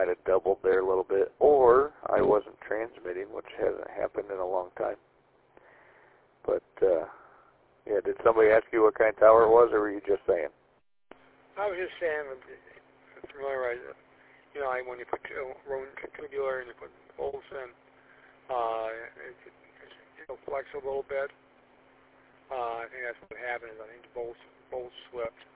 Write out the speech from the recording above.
might have doubled there a little bit, or I wasn't transmitting, which hasn't happened in a long time. But, yeah, did somebody ask you what kind of tower it was, or were you just saying? I was just saying, familiarize it. You know, when you put rodent tubular and you put bolts in, it'll flex a little bit. I think that's what happened. I think the bolts slipped.